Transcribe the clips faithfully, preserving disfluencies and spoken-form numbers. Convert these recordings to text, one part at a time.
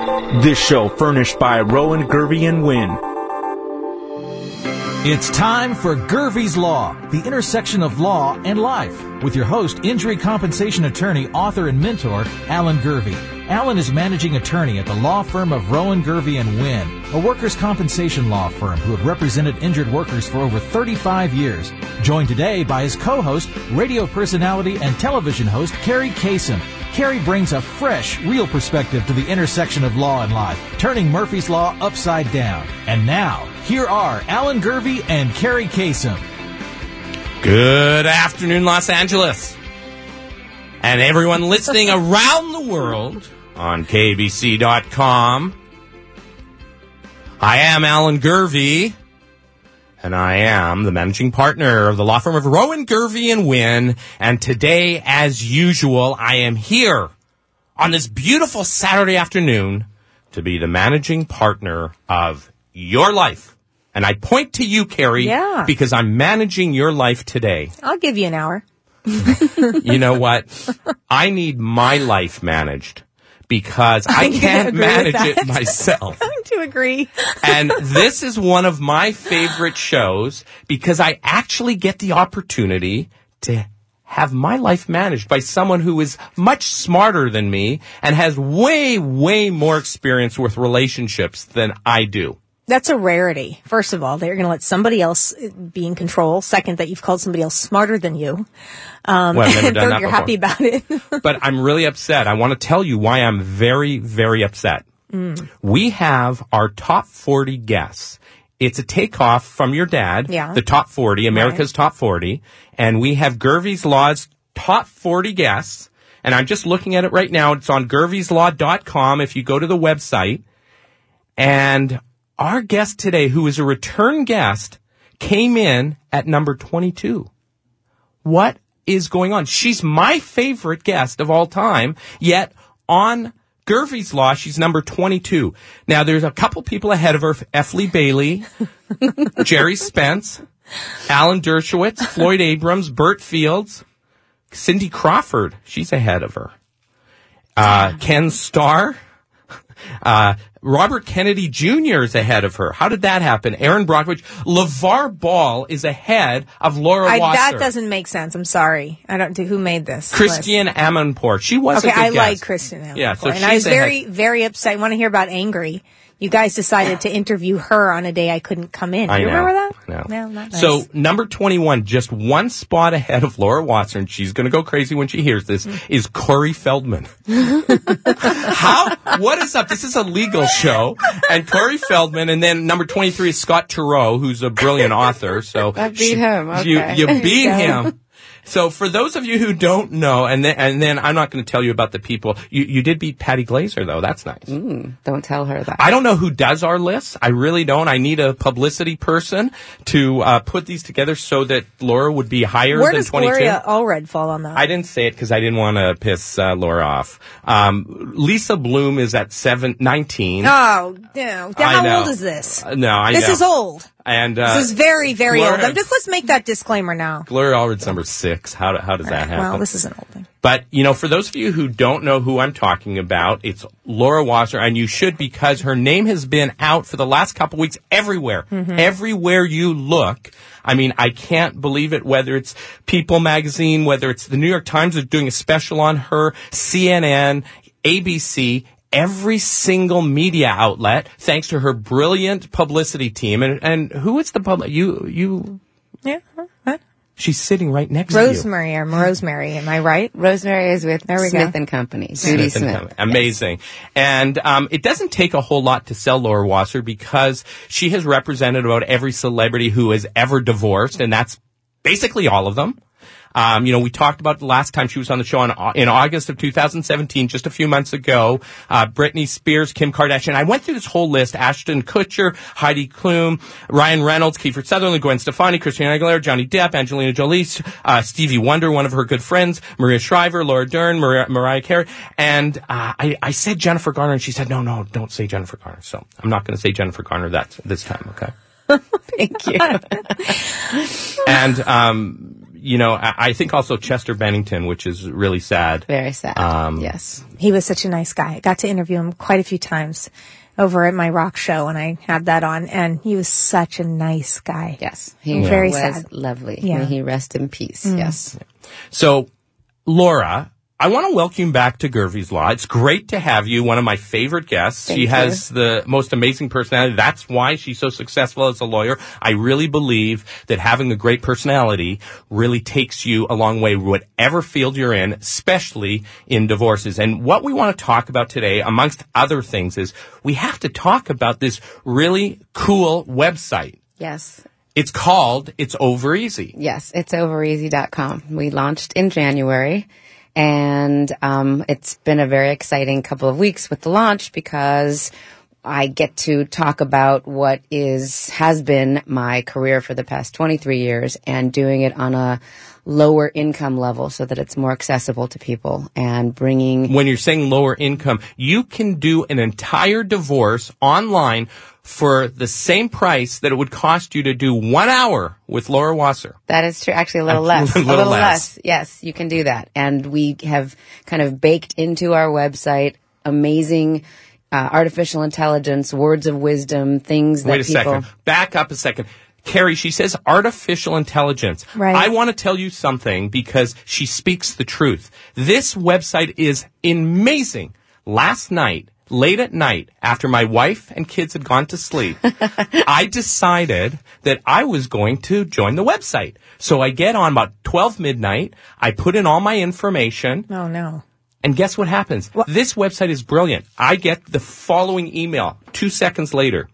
This show furnished by Rowan, Gervey and Wynn. It's time for Gervey's Law, the intersection of law and life, with your host, injury compensation attorney, author, and mentor, Alan Gervey. Alan is managing attorney at the law firm of Rowan, Gervey and Wynn, a workers' compensation law firm who have represented injured workers for over thirty-five years. Joined today by his co-host, radio personality, and television host, Carrie Kasem. Carrie brings a fresh, real perspective to the intersection of law and life, turning Murphy's Law upside down. And now, here are Alan Gervey and Carrie Kasem. Good afternoon, Los Angeles, and everyone listening around the world on K B C dot com. I am Alan Gervey, and I am the managing partner of the law firm of Rowan, Gervey and Wynn. And today, as usual, I am here on this beautiful Saturday afternoon to be the managing partner of your life. And I point to you, Carrie, yeah. because I'm managing your life today. I'll give you an hour. You know what? I need my life managed because I, I can't manage it myself. I do agree. And this is one of my favorite shows because I actually get the opportunity to have my life managed by someone who is much smarter than me and has way, way more experience with relationships than I do. That's a rarity. First of all, they're going to let somebody else be in control. Second, that you've called somebody else smarter than you. Um, well, I've never and done third, that you're before. happy about it. But I'm really upset. I want to tell you why I'm very, very upset. Mm. We have our top forty guests. It's a takeoff from your dad, yeah. the top forty, America's right. top forty. And we have Gervey's Law's top forty guests. And I'm just looking at it right now. It's on gerveys law dot com if you go to the website. And our guest today, who is a return guest, came in at number twenty-two. What is going on? She's my favorite guest of all time, yet on Gervey's Law, she's number twenty-two. Now, there's a couple people ahead of her, F. Lee Bailey, Jerry Spence, Alan Dershowitz, Floyd Abrams, Burt Fields, Cindy Crawford. She's ahead of her. Uh, Ken Starr. Uh, Robert Kennedy Junior is ahead of her. How did that happen? Aaron Brockovich. LeVar Ball is ahead of Laura I, Wasser. That doesn't make sense. I'm sorry. I don't. Who made this? Christiane Amanpour. She was okay, a good I guest. like Christiane Amanpour. Yeah, so and she's I was ahead. very, very upset. I want to hear about Angry. You guys decided to interview her on a day I couldn't come in. Do I you know, remember that? I know. No, not nice. So, number twenty-one, just one spot ahead of Laura Wasser, and she's going to go crazy when she hears this, is Corey Feldman. How? What is up? This is a legal show, and Corey Feldman, and then number twenty-three is Scott Turow, who's a brilliant author. So I beat him. Okay. You, you beat him. So for those of you who don't know, and then, and then I'm not going to tell you about the people, you, you did beat Patty Glaser, though. That's nice. Mm, don't tell her that. I don't know who does our lists. I really don't. I need a publicity person to uh, put these together so that Laura would be higher Where than does twenty-two. Gloria Allred fall on that? I didn't say it because I didn't want to piss uh, Laura off. Um, Lisa Bloom is at seven, nineteen. Oh, no. I How know. old is this? Uh, no, I This know. is old. And, uh, this is very, very Gloria, old. I'm just, let's make that disclaimer now. Gloria Allred's number six. How, do, how does that happen? Well, this is an old thing. But, you know, for those of you who don't know who I'm talking about, it's Laura Wasser, and you should because her name has been out for the last couple weeks everywhere. Mm-hmm. Everywhere you look. I mean, I can't believe it, whether it's People magazine, whether it's the New York Times is doing a special on her, C N N, A B C, every single media outlet, thanks to her brilliant publicity team. And, and who is the public? You, you. Yeah. What? She's sitting right next Rosemary, to you. or Rosemary, am I right? Rosemary is with there we Smith go. and Company. Judy Smith. Smith. And Company. Amazing. Yes. And um, it doesn't take a whole lot to sell Laura Wasser because she has represented about every celebrity who has ever divorced, and that's basically all of them. Um, you know, we talked about the last time she was on the show in, in August of two thousand seventeen, just a few months ago. Uh, Britney Spears, Kim Kardashian. I went through this whole list. Ashton Kutcher, Heidi Klum, Ryan Reynolds, Kiefer Sutherland, Gwen Stefani, Christina Aguilera, Johnny Depp, Angelina Jolie, uh, Stevie Wonder, one of her good friends, Maria Shriver, Laura Dern, Mariah, Mariah Carey. And, uh, I, I said Jennifer Garner, and she said, no, no, don't say Jennifer Garner. So I'm not going to say Jennifer Garner that, this time, okay? Thank you. And, um, you know, I, I think also Chester Bennington, which is really sad. Very sad. Um, yes. He was such a nice guy. I got to interview him quite a few times over at my rock show, and I had that on, and he was such a nice guy. Yes. He Yeah. Very was sad. lovely. Yeah. May he rest in peace. Mm. Yes. So, Laura, I want to welcome you back to Gervie's Law. It's great to have you, one of my favorite guests. Thank she you. has the most amazing personality. That's why she's so successful as a lawyer. I really believe that having a great personality really takes you a long way, whatever field you're in, especially in divorces. And what we want to talk about today, amongst other things, is we have to talk about this really cool website. Yes. It's called It's Over Easy. Yes. It's over easy dot com. We launched in January. And um, it's been a very exciting couple of weeks with the launch because I get to talk about what is has been my career for the past twenty-three years and doing it on a lower income level so that it's more accessible to people and bringing... When you're saying lower income, you can do an entire divorce online for the same price that it would cost you to do one hour with Laura Wasser. That is true. Actually, a little A less. little a little less. less. Yes, you can do that. And we have kind of baked into our website amazing uh, artificial intelligence, words of wisdom, things that Wait a people... second. Back up a second. Carrie, she says artificial intelligence. Right. I want to tell you something because she speaks the truth. This website is amazing. Last night, late at night, after my wife and kids had gone to sleep, I decided that I was going to join the website. So I get on about twelve midnight. I put in all my information. Oh, no. And guess what happens? What? This website is brilliant. I get the following email two seconds later.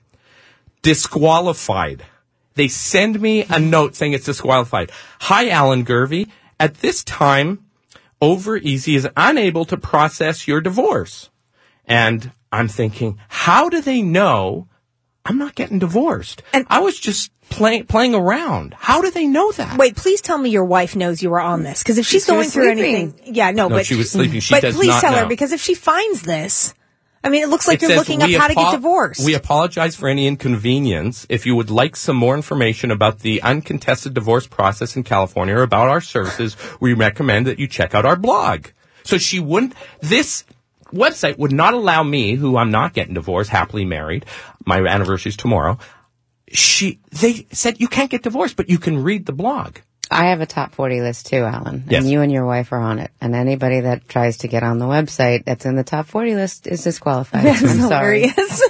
Disqualified. They send me a note saying it's disqualified. Hi, Alan Gervie. At this time, Over Easy is unable to process your divorce. And I'm thinking, how do they know I'm not getting divorced? And I was just play, playing around. How do they know that? Wait, please tell me your wife knows you were on this. Because if she's She going was through sleeping. anything... Yeah, no, No, but... she was sleeping. She but does please not tell know. her, because if she finds this... I mean, it looks like It you're says, looking up "We how to get apo- divorced. We apologize for any inconvenience. If you would like some more information about the uncontested divorce process in California or about our services, we recommend that you check out our blog." So she wouldn't, this website would not allow me, who I'm not getting divorced, happily married, my anniversary's tomorrow. She, they said you can't get divorced, but you can read the blog. I have a top forty list too, Alan. Yes. And you and your wife are on it. And anybody that tries to get on the website that's in the top forty list is disqualified. That's I'm sorry. hilarious.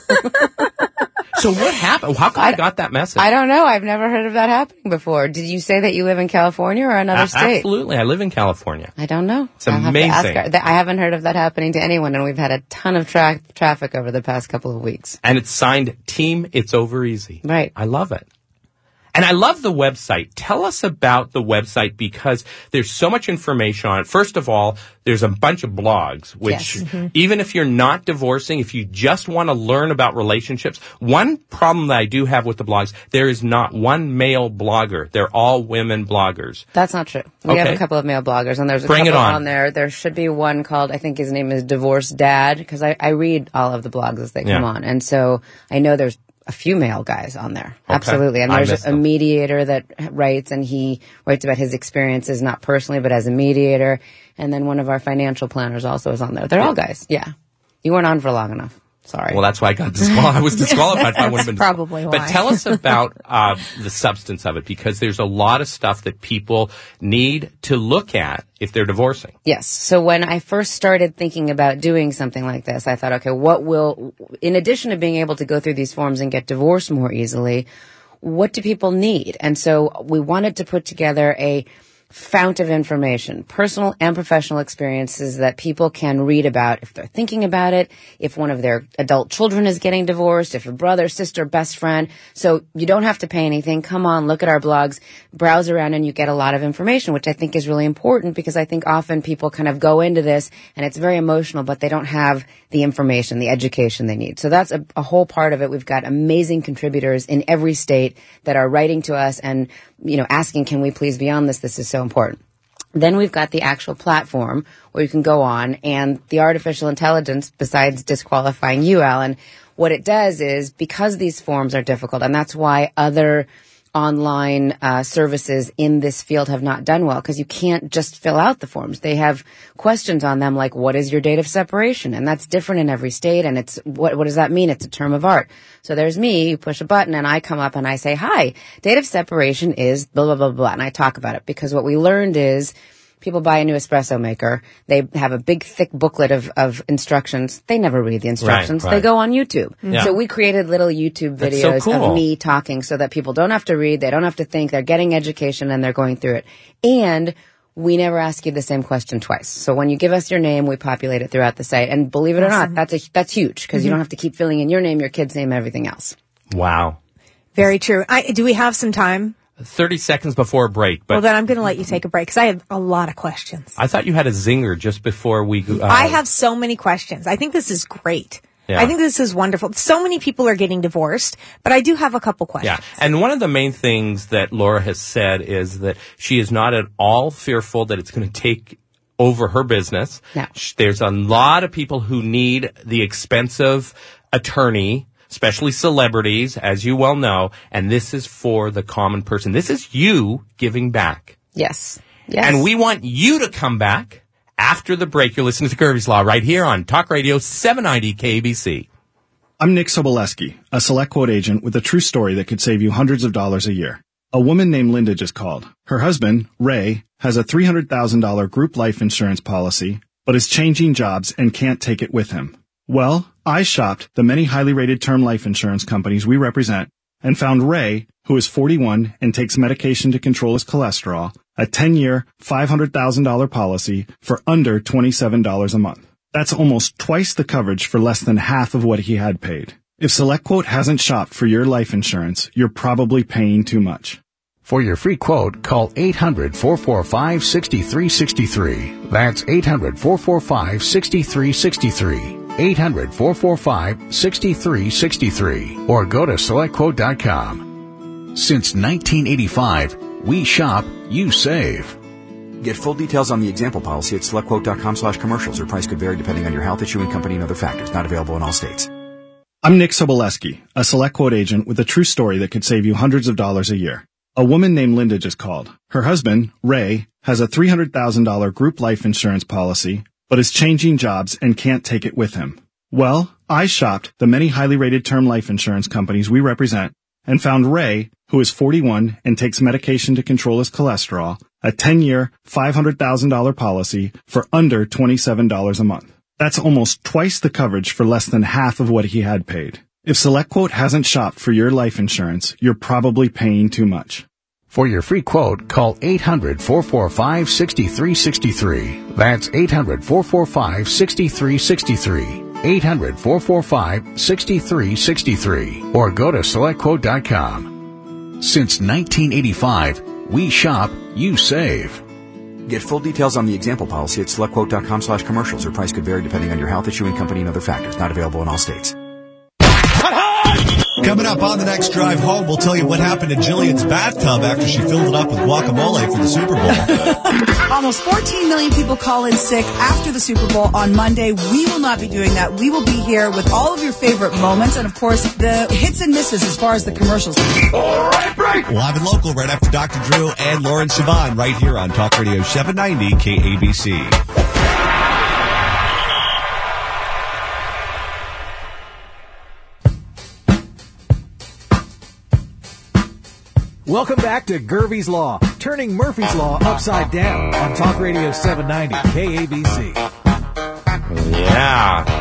So what happened? How come I, got that message? I don't know. I've never heard of that happening before. Did you say that you live in California or another A- state? Absolutely. I live in California. I don't know. It's I'll have to ask amazing. her. I haven't heard of that happening to anyone, and we've had a ton of tra- traffic over the past couple of weeks. And it's signed Team It's Over Easy. Right. I love it. And I love the website. Tell us about the website because there's so much information on it. First of all, there's a bunch of blogs, which Yes. Mm-hmm. even if you're not divorcing, if you just want to learn about relationships, one problem that I do have with the blogs, there is not one male blogger. They're all women bloggers. That's not true. We have Okay. a couple of male bloggers, and there's a Bring it couple on. on there. There should be one called, I think his name is Divorce Dad, because I, I read all of the blogs as they come Yeah. on. And so I know there's a few male guys on there. Okay. Absolutely. And I there's missed a them. mediator that writes, and he writes about his experiences, not personally, but as a mediator. And then one of our financial planners also is on there. They're all guys. Yeah. You weren't on for long enough. Sorry. Well, that's why I got disqualified. I was disqualified. I would have been probably why. But tell us about uh, the substance of it, because there's a lot of stuff that people need to look at if they're divorcing. Yes. So when I first started thinking about doing something like this, I thought, okay, what will, in addition to being able to go through these forms and get divorced more easily, what do people need? And so we wanted to put together a fount of information, personal and professional experiences that people can read about if they're thinking about it, if one of their adult children is getting divorced, if a brother, sister, best friend. So you don't have to pay anything. Come on, look at our blogs, browse around, and you get a lot of information, which I think is really important because I think often people kind of go into this and it's very emotional, but they don't have the information, the education they need. So that's a, a whole part of it. We've got amazing contributors in every state that are writing to us and, you know, asking, can we please be on this? This is so important. Then we've got the actual platform where you can go on, and the artificial intelligence, besides disqualifying you, Alan, what it does is, because these forms are difficult, and that's why other online uh, services in this field have not done well, because you can't just fill out the forms. They have questions on them like, what is your date of separation? And that's different in every state, and it's what what does that mean? It's a term of art. So there's me, you push a button, and I come up and I say, hi, date of separation is blah, blah, blah, blah, and I talk about it, because what we learned is people buy a new espresso maker. They have a big, thick booklet of, of instructions. They never read the instructions. Right, right. They go on YouTube. Yeah. So we created little YouTube That's videos so cool. of me talking so that people don't have to read. They don't have to think. They're getting education and they're going through it. And we never ask you the same question twice. So when you give us your name, we populate it throughout the site. And believe it Awesome. or not, that's a, that's huge, because mm-hmm. you don't have to keep filling in your name, your kid's name, everything else. Wow. Very true. I, do we have some time? thirty seconds before break, but Well, then I'm going to let you take a break, because I have a lot of questions. I thought you had a zinger just before we uh, I have so many questions. I think this is great. Yeah. I think this is wonderful. So many people are getting divorced, but I do have a couple questions. Yeah. And one of the main things that Laura has said is that she is not at all fearful that it's going to take over her business. No. There's a lot of people who need the expensive attorney, especially celebrities, as you well know, and this is for the common person. This is you giving back. Yes. Yes. And we want you to come back after the break. You're listening to Gervie's Law right here on Talk Radio seven ninety K A B C. I'm Nick Soboleski, a Select Quote agent with a true story that could save you hundreds of dollars a year. A woman named Linda just called. Her husband, Ray, has a three hundred thousand dollars group life insurance policy, but is changing jobs and can't take it with him. Well, I shopped the many highly rated term life insurance companies we represent and found Ray, who is forty-one and takes medication to control his cholesterol, a ten-year, five hundred thousand dollars policy for under twenty-seven dollars a month. That's almost twice the coverage for less than half of what he had paid. If SelectQuote hasn't shopped for your life insurance, you're probably paying too much. For your free quote, call eight hundred, four four five, six three six three. That's eight hundred, four four five, six three six three. eight hundred, four four five, six three six three. Or go to select quote dot com. Since nineteen eighty-five, we shop, you save. Get full details on the example policy at selectquote.com slash commercials. Your price could vary depending on your health, issuing company, and other factors. Not available in all states. I'm Nick Soboleski, a Select Quote agent with a true story that could save you hundreds of dollars a year. A woman named Linda just called. Her husband, Ray, has a three hundred thousand dollars group life insurance policy, but is changing jobs and can't take it with him. Well, I shopped the many highly rated term life insurance companies we represent and found Ray, who is forty-one and takes medication to control his cholesterol, a ten-year, five hundred thousand dollars policy for under twenty-seven dollars a month. That's almost twice the coverage for less than half of what he had paid. If SelectQuote hasn't shopped for your life insurance, you're probably paying too much. For your free quote, call eight hundred, four four five, six three six three. That's eight hundred, four four five, six three six three. eight hundred, four four five, six three six three. Or go to select quote dot com. Since nineteen eighty-five, we shop, you save. Get full details on the example policy at selectquote.com slash commercials. Your price could vary depending on your health, issuing company, and other factors. Not available in all states. Coming up on the next drive home, we'll tell you what happened in Jillian's bathtub after she filled it up with guacamole for the Super Bowl. Almost fourteen million people call in sick after the Super Bowl on Monday. We will not be doing that. We will be here with all of your favorite moments and, of course, the hits and misses as far as the commercials. All right, break. Live and local right after Doctor Drew and Lauren Sivan right here on Talk Radio seven ninety K A B C. Welcome back to Gervie's Law, turning Murphy's Law upside down on Talk Radio seven ninety K A B C. Yeah.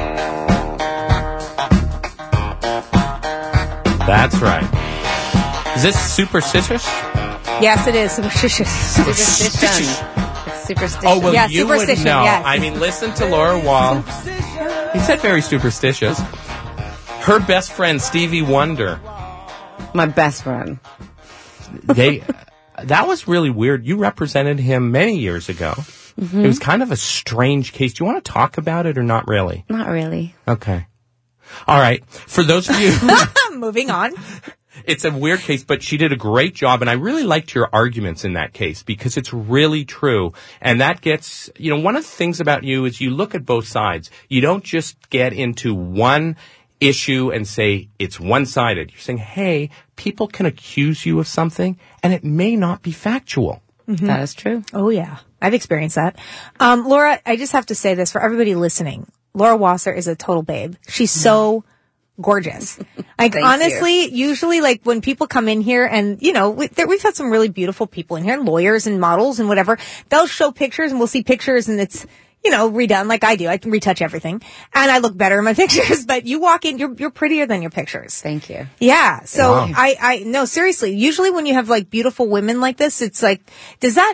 That's right. Is this superstitious? Yes, it is. Superstitious. Superstition. It's superstition. Oh, well, Yeah, you would superstition, know. yes. I mean, listen to Laura Wall. He said very superstitious. Her best friend, Stevie Wonder. My best friend. They, that was really weird. You represented him many years ago. Mm-hmm. It was kind of a strange case. Do you want to talk about it or not really? Not really. Okay. All right. For those of you who... Moving on. It's a weird case, but she did a great job, and I really liked your arguments in that case because it's really true. And that gets, you know, one of the things about you is you look at both sides. You don't just get into one issue and say it's one-sided. You're saying, hey, people can accuse you of something and it may not be factual. Mm-hmm. That is true. Oh, yeah. I've experienced that. Um, Laura, I just have to say this for everybody listening. Laura Wasser is a total babe. She's so gorgeous. Like, honestly, you. usually, like, when people come in here and, you know, we, there, we've had some really beautiful people in here, lawyers and models and whatever. They'll show pictures and we'll see pictures and it's, you know, redone like I do. I can retouch everything. And I look better in my pictures, but you walk in, you're, you're prettier than your pictures. Thank you. Yeah. So Wow. I, I, no, seriously, usually when you have like beautiful women like this, it's like, does that,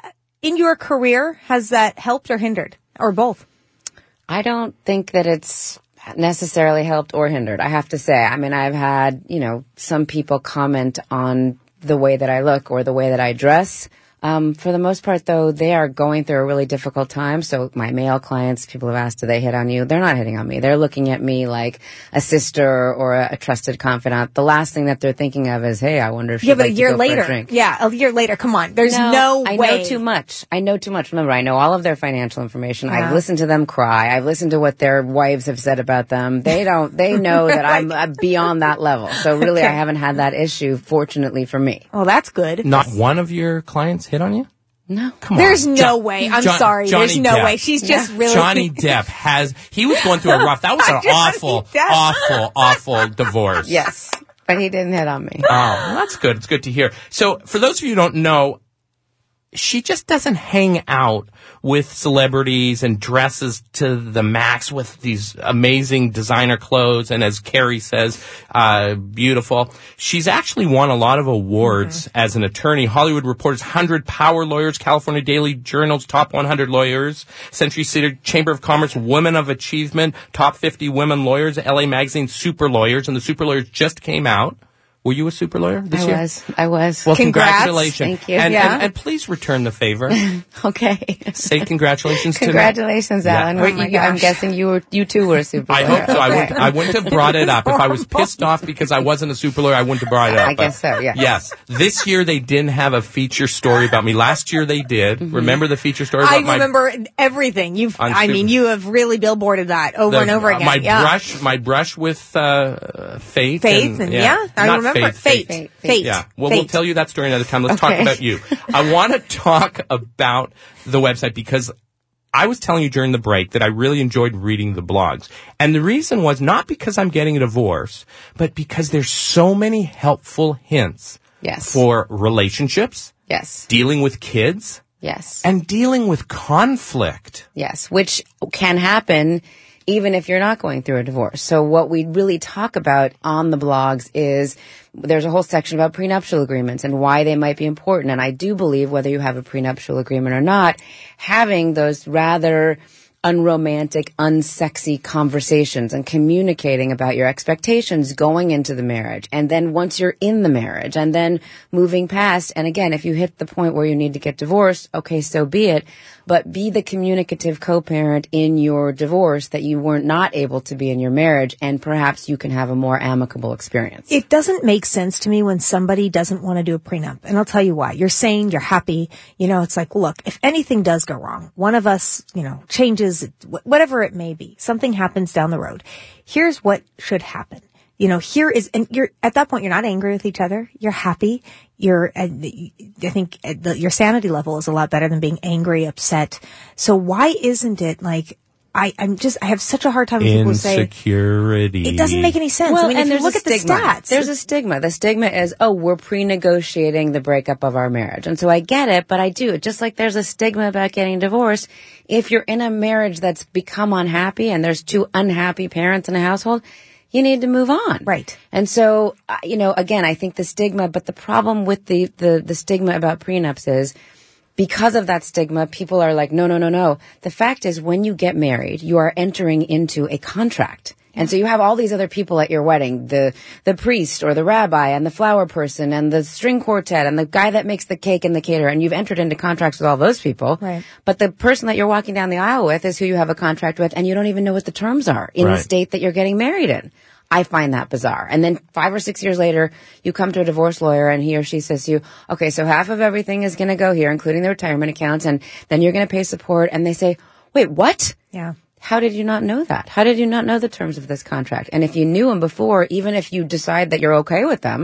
in your career, has that helped or hindered? Or both? I don't think that it's necessarily helped or hindered, I have to say. I mean, I've had, you know, some people comment on the way that I look or the way that I dress. Um, for the most part, though, they are going through a really difficult time. So my male clients, people have asked, do they hit on you? They're not hitting on me. They're looking at me like a sister or a, a trusted confidant. The last thing that they're thinking of is, hey, I wonder if she'd yeah, but like a year to go later, for a drink. yeah, a year later. Come on, there's no, no way. I know too much. I know too much. Remember, I know all of their financial information. Yeah. I've listened to them cry. I've listened to what their wives have said about them. They don't. They know that I'm uh, beyond that level. So really, Okay. I haven't had that issue. Fortunately for me. Oh, that's good. Not one of your clients hit on you? No. Come There's on. no Jo- way. I'm Jo- sorry. Johnny There's no Depp. way. She's just really. Johnny Depp has, he was going through a rough, that was an Johnny awful, Depp. awful, awful divorce. Yes, but he didn't hit on me. Oh, well, that's good. It's good to hear. So for those of you who don't know, she just doesn't hang out with celebrities and dresses to the max with these amazing designer clothes. And as Carrie says, uh, beautiful. She's actually won a lot of awards mm-hmm. as an attorney. Hollywood Reporter's one hundred Power Lawyers, California Daily Journal's Top one hundred Lawyers, Century City Chamber of Commerce Women of Achievement, Top fifty Women Lawyers, L A Magazine Super Lawyers, and the Super Lawyers just came out. Were you a super lawyer this I year? I was. I was. Well, Congrats. congratulations. Thank you. And, Yeah. and, and please return the favor. Okay. Say congratulations to me. Congratulations, Yeah. Alan. Oh Were my you, I'm gosh. guessing you were, you too were a super I lawyer. hope so. I Okay. wouldn't, I wouldn't have brought it up. If I was pissed off because I wasn't a super lawyer, I wouldn't have brought it up. I guess so, yeah. Yes. This year they didn't have a feature story about me. Last year they did. Mm-hmm. Remember the feature story I about my... remember everything. You've, On I Super- mean, you have really billboarded that over the- and over uh, again. My yeah. brush, my brush with uh, Faith. Faith and, yeah, I Not remember. Faith, Fate. Faith. Fate. Fate. Yeah. Well, Fate. we'll tell you that story another time. Let's talk Okay. about you. I want to talk about the website because I was telling you during the break that I really enjoyed reading the blogs. And the reason was not because I'm getting a divorce, but because there's so many helpful hints Yes. for relationships, Yes. dealing with kids, Yes. and dealing with conflict. Yes, which can happen even if you're not going through a divorce. So what we really talk about on the blogs is there's a whole section about prenuptial agreements and why they might be important. And I do believe whether you have a prenuptial agreement or not, having those rather unromantic, unsexy conversations and communicating about your expectations going into the marriage. And then once you're in the marriage and then moving past. And again, if you hit the point where you need to get divorced, okay, so be it. But be the communicative co-parent in your divorce that you were not able to be in your marriage. And perhaps you can have a more amicable experience. It doesn't make sense to me when somebody doesn't want to do a prenup. And I'll tell you why. You're saying you're happy. You know, it's like, look, if anything does go wrong, one of us, you know, changes, whatever it may be, something happens down the road. Here's what should happen. You know, here is, and you're, at that point, you're not angry with each other. You're happy. You're, uh, I think uh, the, your sanity level is a lot better than being angry, upset. So why isn't it like, I, I'm just, I have such a hard time with people who say, Insecurity. it doesn't make any sense. Well, I mean, and if you there's look a at the stigma. stats. There's a stigma. The stigma is, oh, we're pre-negotiating the breakup of our marriage. And so I get it, but I do. Just like there's a stigma about getting divorced, if you're in a marriage that's become unhappy and there's two unhappy parents in a household, you need to move on. Right. And so, uh, you know, again, I think the stigma, but the problem with the, the, the stigma about prenups is, because of that stigma, people are like, no, no, no, no. The fact is, when you get married, you are entering into a contract. And so you have all these other people at your wedding, the, the priest or the rabbi and the flower person and the string quartet and the guy that makes the cake and the caterer. And you've entered into contracts with all those people. Right. But the person that you're walking down the aisle with is who you have a contract with, and you don't even know what the terms are in Right. the state that you're getting married in. I find that bizarre. And then five or six years later, you come to a divorce lawyer and he or she says to you, okay, so half of everything is going to go here, including the retirement accounts, and then you're going to pay support. And they say, wait, what? Yeah. How did you not know that? How did you not know the terms of this contract? And if you knew them before, even if you decide that you're okay with them,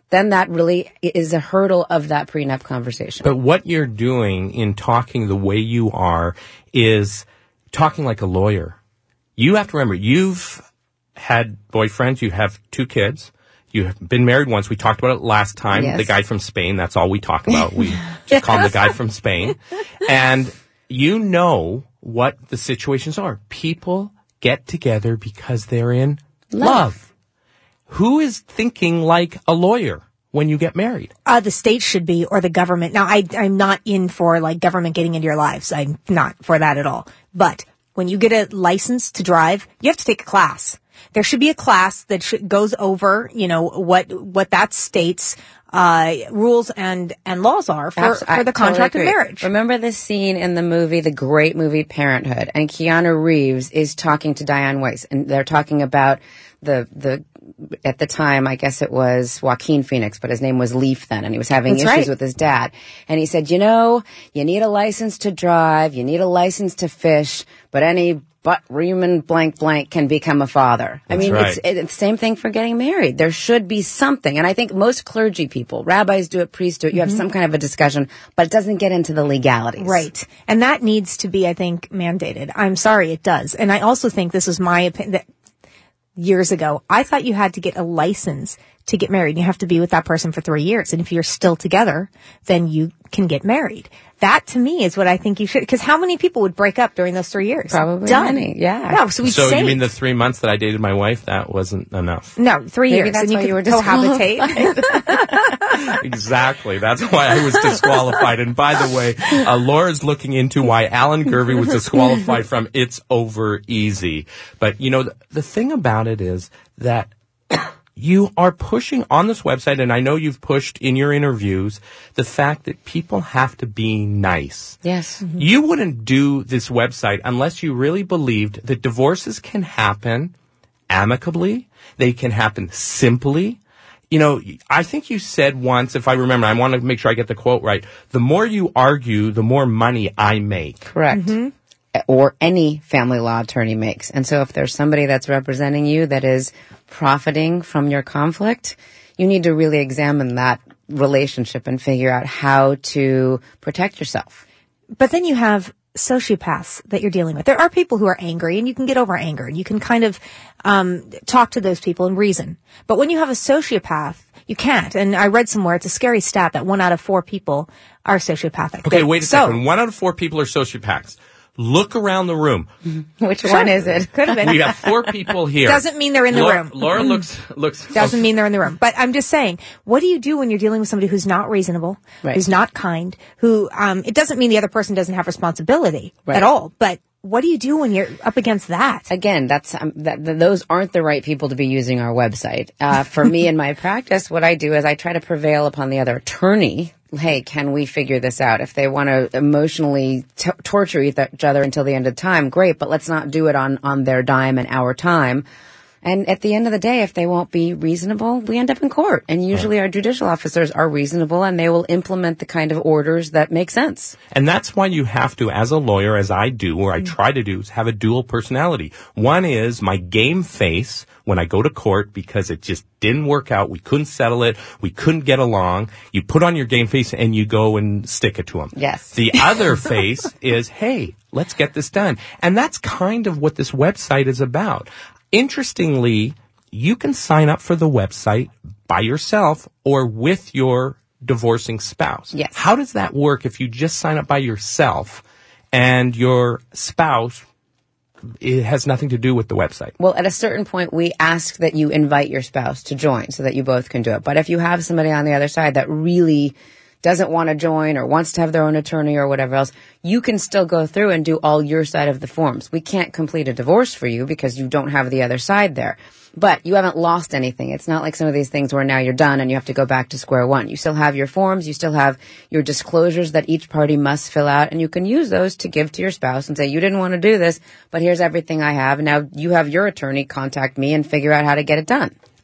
then that really is a hurdle of that prenup conversation. But what you're doing in talking the way you are is talking like a lawyer. You have to remember, you've had boyfriends, you have two kids, you've been married once. We talked about it last time. Yes. The guy from Spain, that's all we talk about. We just call him the guy from Spain. And you know what the situations are. People get together because they're in love. love. Who is thinking like a lawyer when you get married? Uh, the state should be, or the government. Now, I, I'm not in for like government getting into your lives. I'm not for that at all. But when you get a license to drive, you have to take a class. There should be a class that should, goes over, you know, what what that state's uh, rules and, and laws are for, Abs- for the contract totally of agree. marriage. Remember this scene in the movie, the great movie Parenthood, and Keanu Reeves is talking to Diane Weiss, and they're talking about the the at the time, I guess it was Joaquin Phoenix, but his name was Leaf then, and he was having That's issues right. with his dad. And he said, you know, you need a license to drive, you need a license to fish, but any but Raymond blank blank can become a father. I That's mean, right. it's, it's the same thing for getting married. There should be something. And I think most clergy people, rabbis do it, priests do it. You have some kind of a discussion, but it doesn't get into the legalities. Right. And that needs to be, I think, mandated. I'm sorry, it does. And I also think this is my opinion that years ago, I thought you had to get a license to get married. You have to be with that person for three years. And if you're still together, then you can get married. That to me is what I think you should, because how many people would break up during those three years? Probably Done. many, yeah. No, so we So saved. you mean the three months that I dated my wife, that wasn't enough? No, three Maybe years. that's and you why could you were cohabitate. Exactly. That's why I was disqualified. And by the way, uh, Laura's looking into why Alan Gervey was disqualified from It's Over Easy. But, you know, the, the thing about it is that you are pushing on this website, and I know you've pushed in your interviews, the fact that people have to be nice. Yes. Mm-hmm. You wouldn't do this website unless you really believed that divorces can happen amicably, they can happen simply. You know, I think you said once, if I remember, I want to make sure I get the quote right, the more you argue, the more money I make. Correct. Mm-hmm. Or any family law attorney makes. And so if there's somebody that's representing you that is profiting from your conflict, you need to really examine that relationship and figure out how to protect yourself. But then you have sociopaths that you're dealing with. There are people who are angry, and you can get over anger, and you can kind of um talk to those people and reason. But when you have a sociopath, you can't. And I read somewhere, it's a scary stat that one out of four people are sociopathic. Okay, They- wait a so, second. One out of four people are sociopaths. Look around the room. Which one is it? Could have been. We have four people here. Doesn't mean they're in the Laura, room. Laura looks looks Doesn't mean they're in the room. But I'm just saying, what do you do when you're dealing with somebody who's not reasonable, Right. who's not kind, who, um, it doesn't mean the other person doesn't have responsibility Right. at all, but what do you do when you're up against that? Again, that's um, that, th- those aren't the right people to be using our website. Uh, for me in my practice, what I do is I try to prevail upon the other attorney. Hey, can we figure this out? If they want to emotionally t- torture each other until the end of time, great, but let's not do it on, on their dime and our time. And at the end of the day, if they won't be reasonable, we end up in court. And usually our judicial officers are reasonable and they will implement the kind of orders that make sense. And that's why you have to, as a lawyer, as I do, or I try to do, is have a dual personality. One is my game face when I go to court because it just didn't work out. We couldn't settle it. We couldn't get along. You put on your game face and you go and stick it to them. Yes. The other face is, hey, let's get this done. And that's kind of what this website is about. Interestingly, you can sign up for the website by yourself or with your divorcing spouse. Yes. How does that work if you just sign up by yourself and your spouse, it has nothing to do with the website? Well, at a certain point, we ask that you invite your spouse to join so that you both can do it. But if you have somebody on the other side that really doesn't want to join or wants to have their own attorney or whatever else, you can still go through and do all your side of the forms. We can't complete a divorce for you because you don't have the other side there. But you haven't lost anything. It's not like some of these things where now you're done and you have to go back to square one. You still have your forms. You still have your disclosures that each party must fill out. And you can use those to give to your spouse and say, you didn't want to do this, but here's everything I have. Now you have your attorney contact me and figure out how to get it done.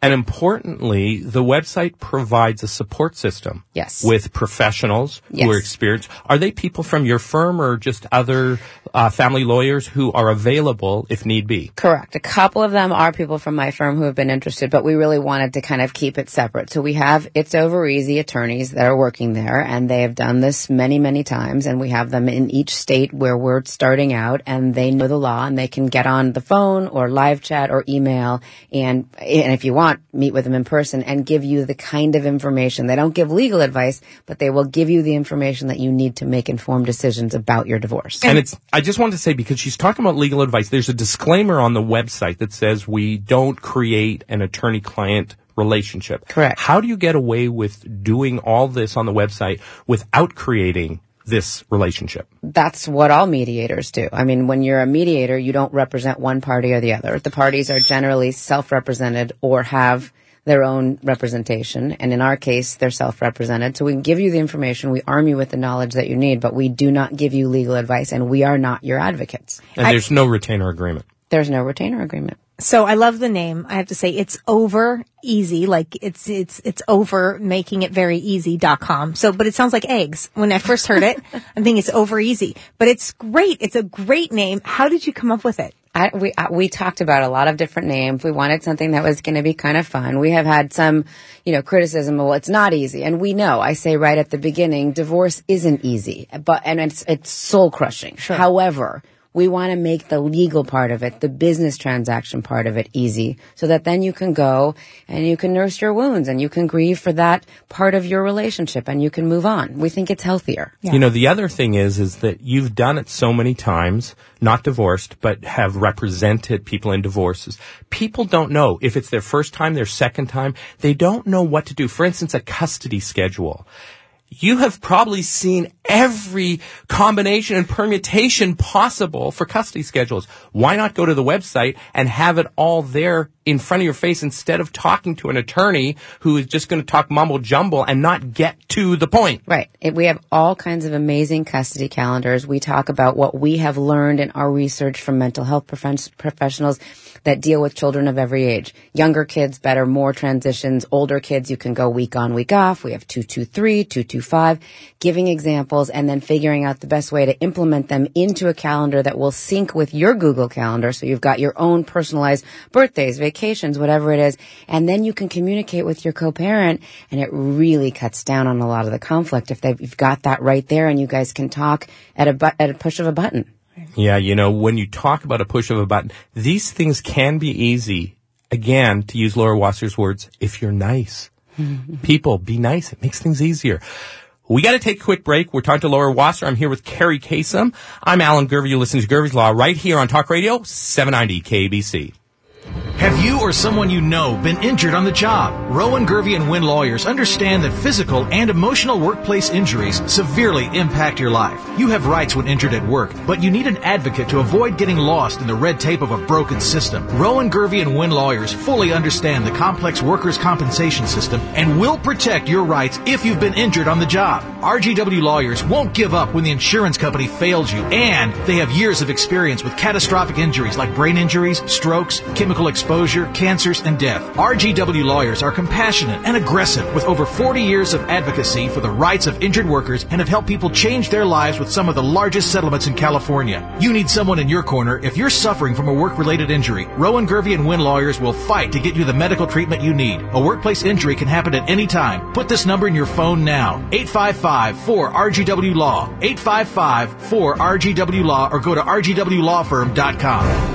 And importantly, the website provides a support system. Yes. With professionals yes. who are experienced. Are they people from your firm or just other uh, family lawyers who are available if need be? Correct. A couple of them are people from my firm who have been interested, but we really wanted to kind of keep it separate. So we have It's Over Easy attorneys that are working there, and they have done this many, many times, and we have them in each state where we're starting out, and they know the law, and they can get on the phone or live chat or email, and, and if you want, meet with them in person and give you the kind of information. They don't give legal advice, but they will give you the information that you need to make informed decisions about your divorce. And it's, I just want to say, because she's talking about legal advice, there's a disclaimer on the website that says we don't create an attorney-client relationship. Correct. How do you get away with doing all this on the website without creating this relationship? That's what all mediators do. I mean, when you're a mediator, you don't represent one party or the other. The parties are generally self-represented or have their own representation. And in our case, they're self-represented. So we can give you the information. We arm you with the knowledge that you need, but we do not give you legal advice, and we are not your advocates. And I, there's no retainer agreement. There's no retainer agreement. So I love the name. I have to say it's Over Easy, like it's, it's, it's over making it very easy dot com. So, but it sounds like eggs. When I first heard it, I'm thinking it's Over Easy, but it's great. It's a great name. How did you come up with it? I, we I, we talked about a lot of different names. We wanted something that was going to be kind of fun. We have had some, you know, criticism. Well, it's not easy, and we know. I say right at the beginning, divorce isn't easy, but and it's it's soul crushing. Sure. However, we want to make the legal part of it, the business transaction part of it easy, so that then you can go and you can nurse your wounds and you can grieve for that part of your relationship and you can move on. We think it's healthier. Yeah. You know, the other thing is, is that you've done it so many times, not divorced, but have represented people in divorces. People don't know if it's their first time, their second time. They don't know what to do. For instance, a custody schedule. You have probably seen every combination and permutation possible for custody schedules. Why not go to the website and have it all there in front of your face instead of talking to an attorney who is just going to talk mumble jumble and not get to the point? Right. It, we have all kinds of amazing custody calendars. We talk about what we have learned in our research from mental health prof- professionals that deal with children of every age. Younger kids, better, more transitions. Older kids, you can go week on, week off. We have two two three, two two five, giving examples and then figuring out the best way to implement them into a calendar that will sync with your Google Calendar. So you've got your own personalized birthdays, vacations, whatever it is. And then you can communicate with your co-parent, and it really cuts down on a lot of the conflict if they've, you've got that right there and you guys can talk at a, bu- at a push of a button. Yeah, you know, when you talk about a push of a button, these things can be easy. Again, to use Laura Wasser's words, if you're nice. People, be nice. It makes things easier. We got to take a quick break. We're talking to Laura Wasser. I'm here with Carrie Kasem. I'm Alan Gervey. You're listening to Gervey's Law right here on Talk Radio seven ninety K B C. Have you or someone you know been injured on the job? Rowan, Gervey, and Wynn lawyers understand that physical and emotional workplace injuries severely impact your life. You have rights when injured at work, but you need an advocate to avoid getting lost in the red tape of a broken system. Rowan, Gervey, and Wynn lawyers fully understand the complex workers' compensation system and will protect your rights if you've been injured on the job. R G W lawyers won't give up when the insurance company fails you, and they have years of experience with catastrophic injuries like brain injuries, strokes, chemical exposure, cancers, and death. R G W lawyers are compassionate and aggressive with over forty years of advocacy for the rights of injured workers and have helped people change their lives with some of the largest settlements in California. You need someone in your corner if you're suffering from a work-related injury. Rowan, Gervey, and Wynn lawyers will fight to get you the medical treatment you need. A workplace injury can happen at any time. Put this number in your phone now. eight five five, four R G W Law. eight five five, four R G W Law or go to R G W law firm dot com.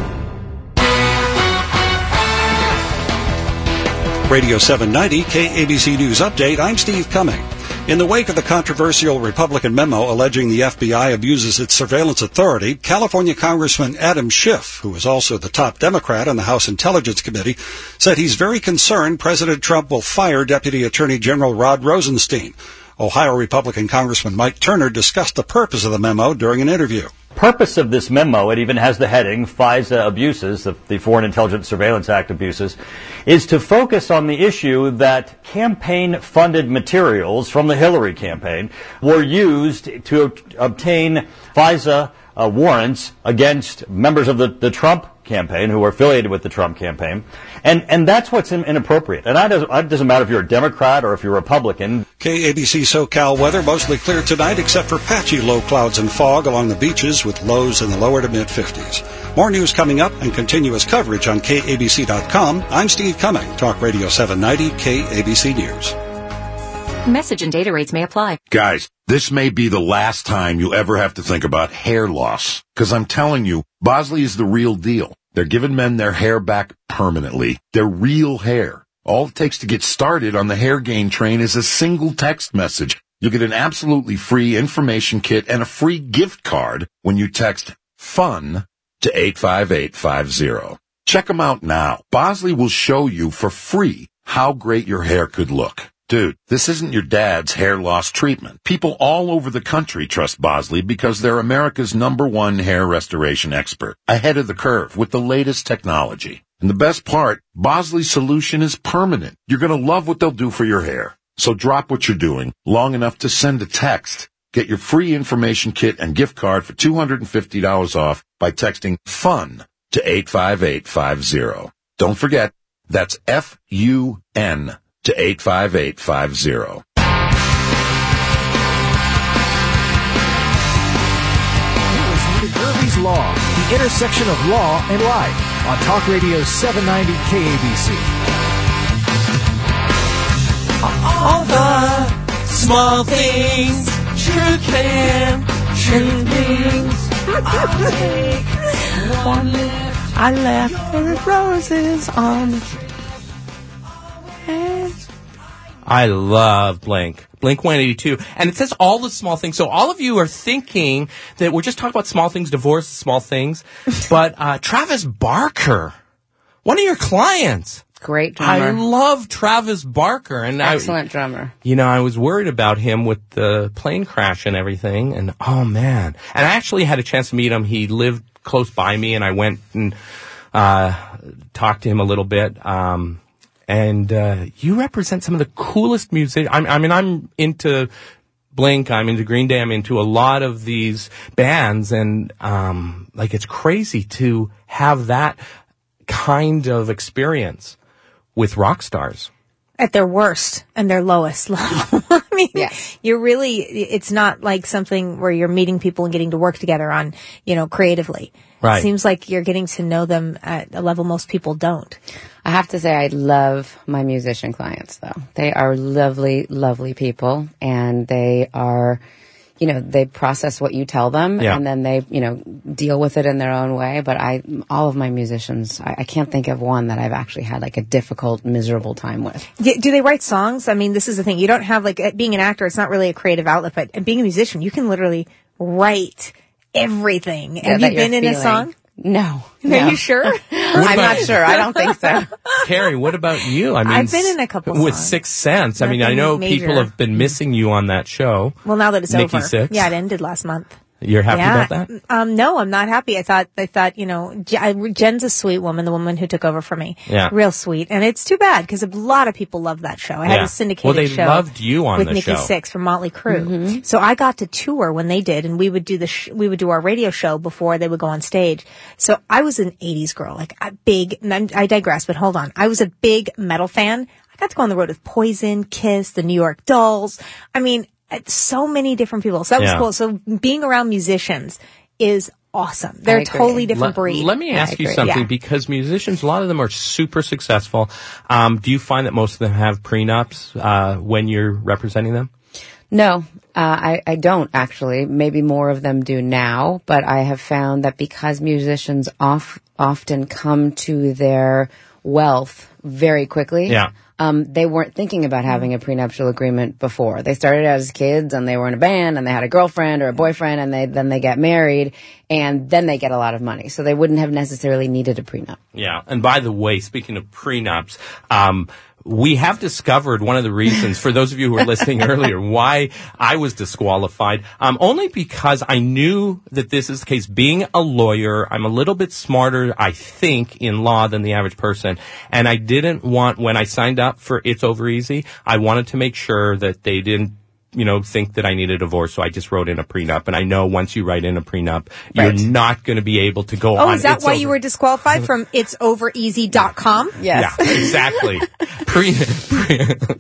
Radio seven ninety K A B C News Update. I'm Steve Cumming. In the wake of the controversial Republican memo alleging the F B I abuses its surveillance authority, California Congressman Adam Schiff, who is also the top Democrat on the House Intelligence Committee, said he's very concerned President Trump will fire Deputy Attorney General Rod Rosenstein. Ohio Republican Congressman Mike Turner discussed the purpose of the memo during an interview. Purpose of this memo, it even has the heading, FISA abuses, the, the Foreign Intelligence Surveillance Act abuses, is to focus on the issue that campaign-funded materials from the Hillary campaign were used to obtain FISA uh, warrants against members of the, the Trump campaign, who are affiliated with the Trump campaign. And and that's what's in, inappropriate. And I doesn't, it doesn't matter if you're a Democrat or if you're a Republican. K A B C SoCal weather, mostly clear tonight except for patchy low clouds and fog along the beaches with lows in the lower to mid-fifties. More news coming up and continuous coverage on K A B C dot com. I'm Steve Cumming, Talk Radio seven ninety K A B C News. Message and data rates may apply. Guys, this may be the last time you ever have to think about hair loss. Because I'm telling you, Bosley is the real deal. They're giving men their hair back permanently. Their real hair. All it takes to get started on the hair gain train is a single text message. You'll get an absolutely free information kit and a free gift card when you text FUN to eight five eight five zero. Check them out now. Bosley will show you for free how great your hair could look. Dude, this isn't your dad's hair loss treatment. People all over the country trust Bosley because they're America's number one hair restoration expert, ahead of the curve with the latest technology. And the best part, Bosley's solution is permanent. You're going to love what they'll do for your hair. So drop what you're doing long enough to send a text. Get your free information kit and gift card for two hundred fifty dollars off by texting FUN to eight five eight five zero. Don't forget, that's F U N to eight five eight five zero. You're listening to Gervie's Law, the intersection of law and life, on Talk Radio seven ninety K A B C. All the small things, true can, true things. I'll take one lift. I left the roses on the hands. I love Blink. Blink one eighty-two. And it says all the small things. So all of you are thinking that we're just talking about small things, divorce, small things. But uh, Travis Barker, one of your clients. Great drummer. I love Travis Barker. And Excellent I, drummer. You know, I was worried about him with the plane crash and everything. And, oh, man. And I actually had a chance to meet him. He lived close by me, and I went and uh, talked to him a little bit. Um And uh you represent some of the coolest music. I, I mean, I'm into Blink. I'm into Green Day. I'm into a lot of these bands, and um like it's crazy to have that kind of experience with rock stars at their worst and their lowest level. I mean, yeah. You're really, it's not like something where you're meeting people and getting to work together on, you know, creatively. Right. It seems like you're getting to know them at a level most people don't. I have to say I love my musician clients, though. They are lovely, lovely people, and they are, you know, they process what you tell them, yeah. and then they, you know, deal with it in their own way. But I, all of my musicians, I, I can't think of one that I've actually had like a difficult, miserable time with. Do they write songs? I mean, this is the thing. You don't have like, being an actor, it's not really a creative outlet, but being a musician, you can literally write everything. Yeah, Have you been in feeling. a song? No. Are no. you sure? I'm not sure. I don't think so. Carrie, what about you? I mean, I've been in a couple with songs. Sixth Sense. Nothing I mean, I know major. people have been missing you on that show. Well, now that it's Nikki over. Sixx. Yeah, it ended last month. You're happy yeah. about that? Um, no, I'm not happy. I thought, I thought, you know, Jen's a sweet woman, the woman who took over for me. Yeah. Real sweet. And it's too bad because a lot of people love that show. I had Yeah. a syndicated Well, they show. loved you on with the Nikki show. Sixx from Motley Crue. Mm-hmm. So I got to tour when they did, and we would do the, sh- we would do our radio show before they would go on stage. So I was an eighties girl, like a big, and I'm, I digress, but hold on. I was a big metal fan. I got to go on the road with Poison, Kiss, the New York Dolls. I mean, so many different people. So that was Yeah. cool. So being around musicians is awesome. They're a totally different let, breed. Let me ask I you agree. something, Yeah. because musicians, a lot of them are super successful. Um, do you find that most of them have prenups uh, when you're representing them? No, uh, I, I don't actually. Maybe more of them do now, but I have found that because musicians off, often come to their wealth very quickly. Yeah. Um, they weren't thinking about having a prenuptial agreement before. They started out as kids and they were in a band and they had a girlfriend or a boyfriend, and they then they get married and then they get a lot of money. So they wouldn't have necessarily needed a prenup. Yeah. And by the way, speaking of prenups, um, we have discovered one of the reasons, for those of you who were listening earlier, why I was disqualified. Um, only because I knew that this is the case. Being a lawyer, I'm a little bit smarter, I think, in law than the average person. And I didn't want, when I signed up for It's Over Easy, I wanted to make sure that they didn't you know, think that I need a divorce, so I just wrote in a prenup. And I know once you write in a prenup, Right. you're not going to be able to go Oh, on. is that It's why over. you were disqualified from its over easy dot com? Yeah, exactly. Pre, pre,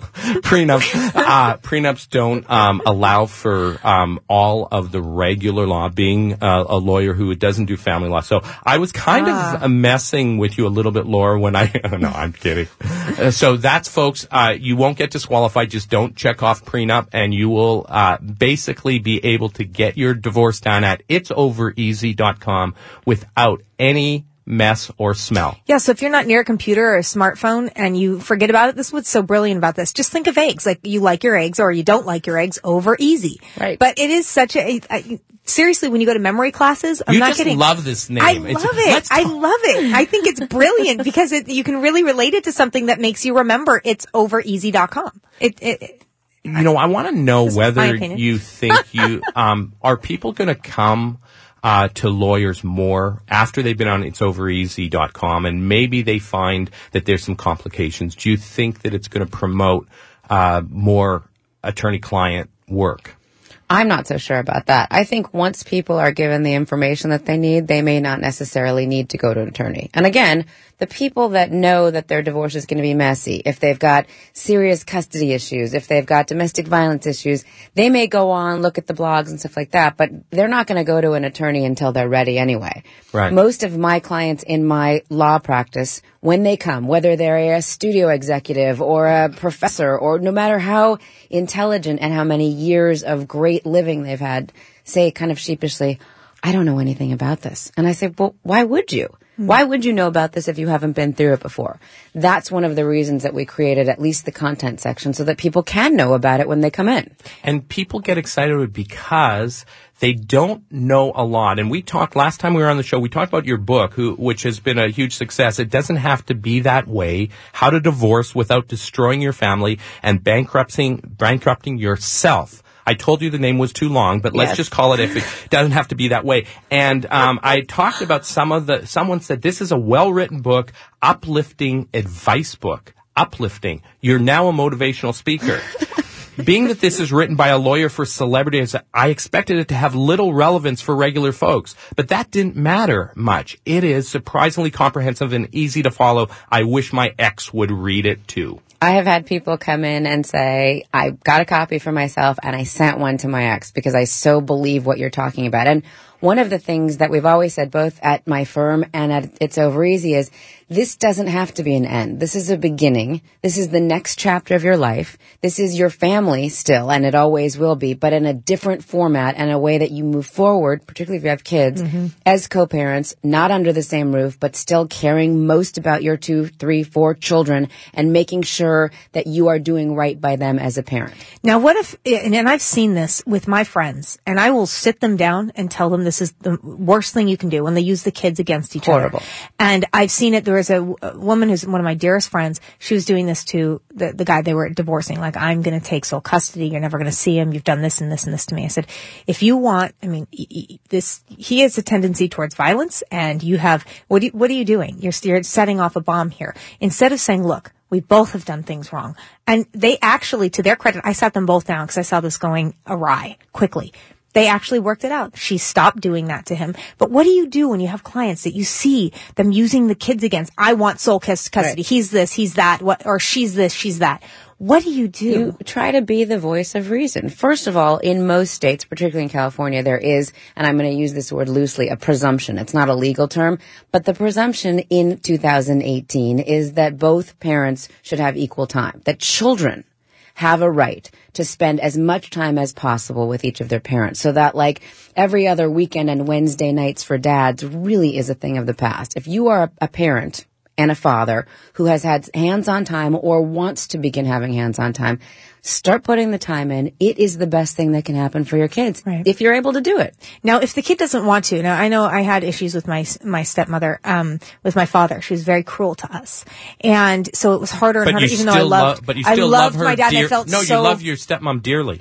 prenups, uh, prenups don't um, allow for um, all of the regular law. Being uh, a lawyer who doesn't do family law, so I was kind Ah. of uh, messing with you a little bit, Laura. When I no, I'm kidding. Uh, so that's, folks. Uh, you won't get disqualified. Just don't check off prenup, and you will uh, basically be able to get your divorce done at its over easy dot com without any mess or smell. Yeah, so if you're not near a computer or a smartphone and you forget about it, this is what's so brilliant about this. Just think of eggs. Like, you like your eggs or you don't like your eggs, over easy. Right. But it is such a, I, seriously, when you go to memory classes, I'm you not just kidding. love this name. I It's- love it. let's I talk- love it. I think it's brilliant because it, you can really relate it to something that makes you remember it's over easy dot com. It, it, it You know, I want to know This is my whether opinion. you think you, um, are people going to come, uh, to lawyers more after they've been on its over easy dot com and maybe they find that there's some complications? Do you think that it's going to promote, uh, more attorney-client work? I'm not so sure about that. I think once people are given the information that they need, they may not necessarily need to go to an attorney. And again, the people that know that their divorce is going to be messy, if they've got serious custody issues, if they've got domestic violence issues, they may go on, look at the blogs and stuff like that, but they're not going to go to an attorney until they're ready anyway. Right. Most of my clients in my law practice, when they come, whether they're a studio executive or a professor or no matter how intelligent and how many years of great living they've had, say kind of sheepishly, I don't know anything about this. And I say, well, why would you? Why would you know about this if you haven't been through it before? That's one of the reasons that we created at least the content section so that people can know about it when they come in. And people get excited because they don't know a lot. And we talked last time we were on the show, we talked about your book, who, which has been a huge success. It doesn't have to be that way. How to divorce without destroying your family and bankrupting, bankrupting yourself. I told you the name was too long, but let's Yes. just call it if it doesn't have to be that way. And um, I talked about some of the, someone said this is a well-written book, uplifting advice book. Uplifting. You're now a motivational speaker. Being that this is written by a lawyer for celebrities, I expected it to have little relevance for regular folks. But that didn't matter much. It is surprisingly comprehensive and easy to follow. I wish my ex would read it too. I have had people come in and say, I got a copy for myself and I sent one to my ex because I so believe what you're talking about. And one of the things that we've always said, both at my firm and at It's Over Easy, is this doesn't have to be an end. This is a beginning. This is the next chapter of your life. This is your family still, and it always will be, but in a different format and a way that you move forward, particularly if you have kids, Mm-hmm. as co-parents, not under the same roof, but still caring most about your two, three, four children and making sure that you are doing right by them as a parent. Now, what if, and, and I've seen this with my friends, and I will sit them down and tell them this is the worst thing you can do when they use the kids against each Horrible. other. And I've seen it. There was a, a woman who's one of my dearest friends. She was doing this to the, the guy they were divorcing. Like, I'm going to take sole custody. You're never going to see him. You've done this and this and this to me. I said, if you want, I mean, y- y- this, he has a tendency towards violence, and you have, what, do you, what are you doing? You're, you're setting off a bomb here. Instead of saying, look, we both have done things wrong. And they actually, to their credit, I sat them both down because I saw this going awry quickly. They actually worked it out. She stopped doing that to him. But what do you do when you have clients that you see them using the kids against, I want sole custody. Right. He's this, he's that, what, or she's this, she's that. What do you do? You try to be the voice of reason. First of all, in most states, particularly in California, there is, and I'm going to use this word loosely, a presumption. It's not a legal term, but the presumption in two thousand eighteen is that both parents should have equal time, that children have a right to spend as much time as possible with each of their parents, so that like every other weekend and Wednesday nights for dads really is a thing of the past. If you are a parent and a father who has had hands-on time or wants to begin having hands-on time, start putting the time in. It is the best thing that can happen for your kids, Right. if you're able to do it. Now, if the kid doesn't want to, now I know I had issues with my my stepmother, um, with my father. She was very cruel to us, and so it was harder and But harder. you even still though I loved, love, but you I still loved love her my dad. dear. And I felt no, so. you love your stepmom dearly.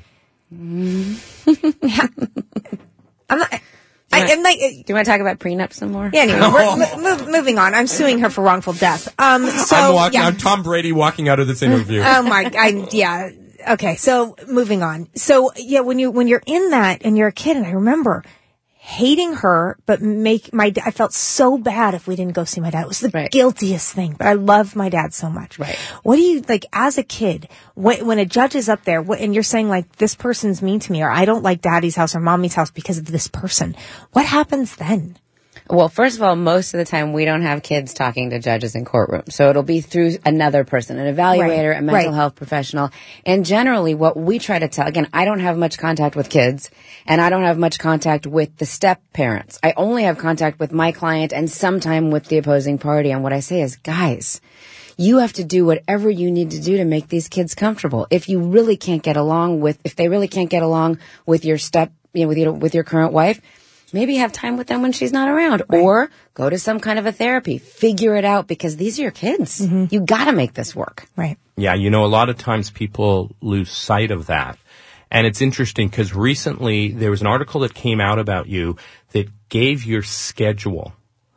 I'm not. I, I'm like. Do you want to talk about prenup some more? Yeah, anyway, we're mo- move, moving on. I'm suing her for wrongful death. Um, so I'm walking. yeah. I'm Tom Brady walking out of this interview. Oh my, I, yeah. Okay, so moving on. So yeah, when you when you're in that and you're a kid, and I remember hating her, but make my I felt so bad if we didn't go see my dad. It was the right. guiltiest thing, but I love my dad so much. Right. What do you like as a kid when, when a judge is up there what, and you're saying like this person's mean to me, or I don't like daddy's house or mommy's house because of this person? What happens then? Well, first of all, most of the time we don't have kids talking to judges in courtrooms. So it'll be through another person, an evaluator, right. a mental right. health professional. And generally what we try to tell, again, I don't have much contact with kids and I don't have much contact with the step parents. I only have contact with my client and sometime with the opposing party. And what I say is, guys, you have to do whatever you need to do to make these kids comfortable. If you really can't get along with, if they really can't get along with your step, you know, with your, with your current wife, maybe have time with them when she's not around, right. or go to some kind of a therapy. Figure it out because these are your kids. Mm-hmm. You got to make this work. Right. Yeah, you know, a lot of times people lose sight of that. And it's interesting because recently there was an article that came out about you that gave your schedule.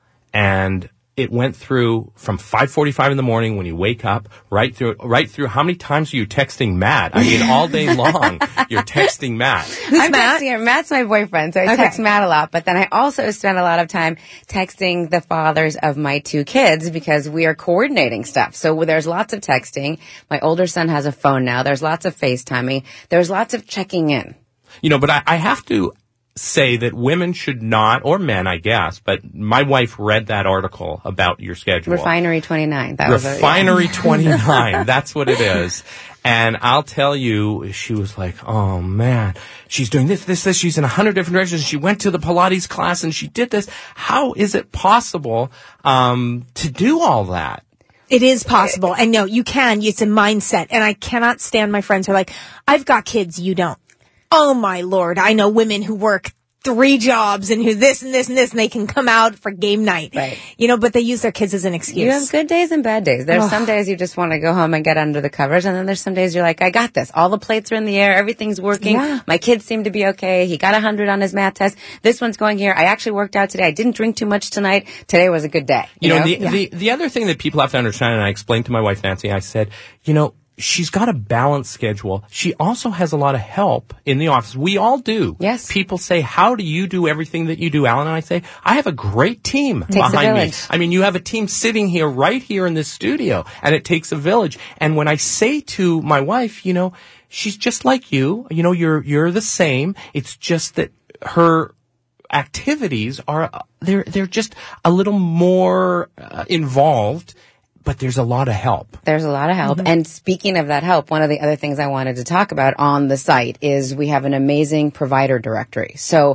And it went through from five forty-five in the morning when you wake up, right through, right through how many times are you texting Matt? I mean, all day long, you're texting Matt. Who's I'm Matt? texting him. Matt's my boyfriend, so I okay. text Matt a lot. But then I also spend a lot of time texting the fathers of my two kids because we are coordinating stuff. So there's lots of texting. My older son has a phone now. There's lots of FaceTiming. There's lots of checking in. You know, but I, I have to say that women should not, or men, I guess, but my wife read that article about your schedule. Refinery twenty-nine. That Refinery was a, yeah. twenty-nine. That's what it is. And I'll tell you, she was like, oh man, she's doing this, this, this. She's in a hundred different directions. She went to the Pilates class and she did this. How is it possible, um, to do all that? It is possible. And no, you can. It's a mindset. And I cannot stand my friends who are like, I've got kids, you don't. Oh my Lord, I know women who work three jobs and who this and this and this and they can come out for game night. Right. You know, but they use their kids as an excuse. You have good days and bad days. There's oh. some days you just want to go home and get under the covers, and then there's some days you're like, I got this. All the plates are in the air. Everything's working. Yeah. My kids seem to be okay. He got a hundred on his math test. This one's going here. I actually worked out today. I didn't drink too much tonight. Today was a good day. You, you know, know? The, yeah. the, the other thing that people have to understand, and I explained to my wife, Nancy, I said, you know, she's got a balanced schedule. She also has a lot of help in the office. We all do. Yes. People say, how do you do everything that you do, Alan? And I say, I have a great team Takes behind me. I mean, you have a team sitting here, right here in this studio, and it takes a village. And when I say to my wife, you know, she's just like you. You know, you're, you're the same. It's just that her activities are, they're, they're just a little more uh, involved. But there's a lot of help. There's a lot of help. Mm-hmm. And speaking of that help, one of the other things I wanted to talk about on the site is we have an amazing provider directory. So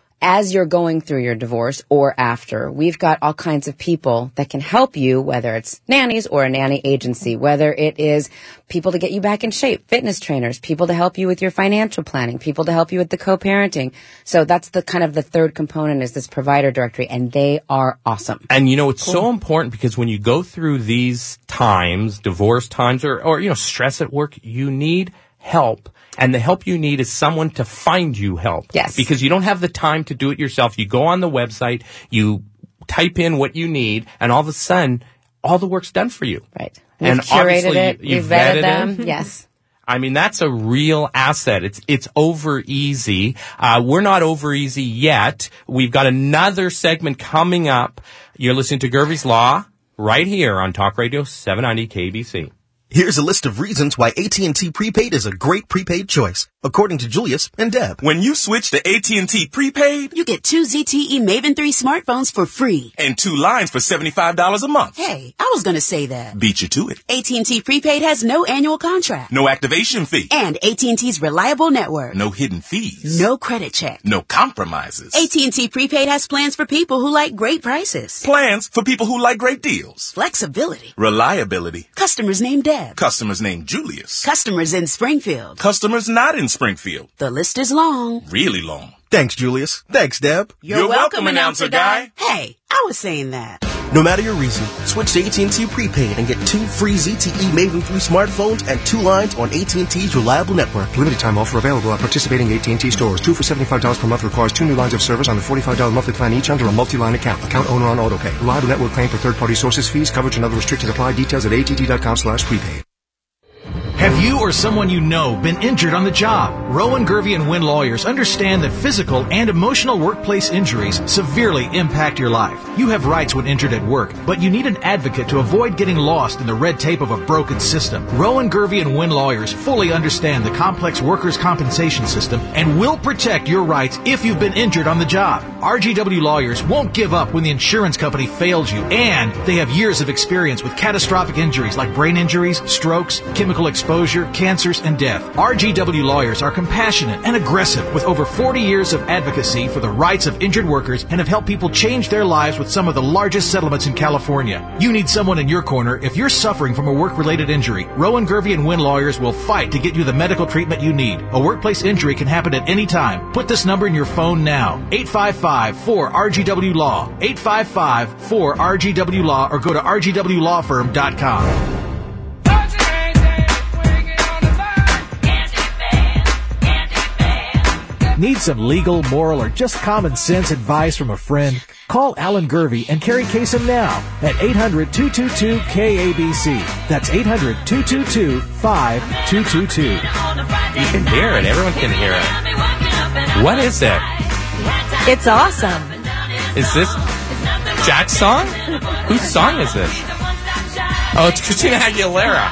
as you're going through your divorce or after, we've got all kinds of people that can help you, whether it's nannies or a nanny agency, whether it is people to get you back in shape, fitness trainers, people to help you with your financial planning, people to help you with the co-parenting. So that's the kind of the third component is this provider directory, and they are awesome. And you know, it's cool. so important because when you go through these times, divorce times or, or, you know, stress at work, you need help. And the help you need is someone to find you help. Yes. Because you don't have the time to do it yourself. You go on the website, you type in what you need, and all of a sudden, all the work's done for you. Right. We've and curated it. You, We've vetted, vetted them. It. Yes. I mean, that's a real asset. It's, it's over easy. Uh, we're not over easy yet. We've got another segment coming up. You're listening to Gervie's Law right here on Talk Radio seven ninety K B C. Here's a list of reasons why A T and T Prepaid is a great prepaid choice, according to Julius and Deb. When you switch to A T and T Prepaid, you get two Z T E Maven three smartphones for free. And two lines for seventy-five dollars a month. Hey, I was gonna say that. Beat you to it. A T and T Prepaid has no annual contract. No activation fee. And A T and T's reliable network. No hidden fees. No credit check. No compromises. A T and T Prepaid has plans for people who like great prices. Plans for people who like great deals. Flexibility. Reliability. Customers named Deb. Customers named Julius. Customers in Springfield. Customers not in Springfield. The list is long. Really long. Thanks, Julius. Thanks, Deb. You're, You're welcome, welcome, announcer guy. Hey, I was saying that. No matter your reason, switch to A T and T Prepaid and get two free Z T E Maven three smartphones and two lines on A T and T's reliable network. Limited time offer available at participating A T and T stores. Two for seventy-five dollars per month requires two new lines of service on a forty-five dollars monthly plan each under a multi-line account. Account owner on autopay. Reliable network claim for third-party sources, fees, coverage, and other restrictions apply. Details at att.com slash prepaid. Have you or someone you know been injured on the job? Rowan, Gervey, and Wynn lawyers understand that physical and emotional workplace injuries severely impact your life. You have rights when injured at work, but you need an advocate to avoid getting lost in the red tape of a broken system. Rowan, Gervey, and Wynn lawyers fully understand the complex workers' compensation system and will protect your rights if you've been injured on the job. R G W lawyers won't give up when the insurance company failed you, and they have years of experience with catastrophic injuries like brain injuries, strokes, chemical exposure, cancers, and death. R G W lawyers are compassionate and aggressive with over forty years of advocacy for the rights of injured workers and have helped people change their lives with some of the largest settlements in California. You need someone in your corner if you're suffering from a work-related injury. Rowan, Gervey, and Wynn lawyers will fight to get you the medical treatment you need. A workplace injury can happen at any time. Put this number in your phone now. eight five five, four R G W Law. eight five five, four R G W Law or go to R G W law firm dot com. Need some legal, moral, or just common sense advice from a friend? Call Alan Gervey and Carrie Kasem now at eight hundred, two two two, K A B C. That's eight hundred, two two two, five two two two. You can hear it. Everyone can hear it. What is it? It's awesome. Is this Jack's song? Whose song is this? Oh, it's Christina Aguilera.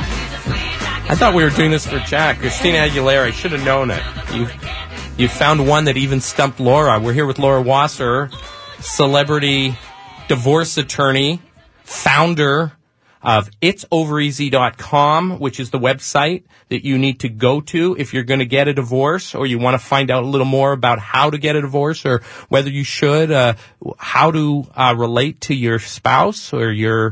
I thought we were doing this for Jack. Christina Aguilera. I should have known it. You... You found one that even stumped Laura. We're here with Laura Wasser, celebrity divorce attorney, founder of its over easy dot com, which is the website that you need to go to if you're going to get a divorce or you want to find out a little more about how to get a divorce or whether you should, uh, how to uh, relate to your spouse or your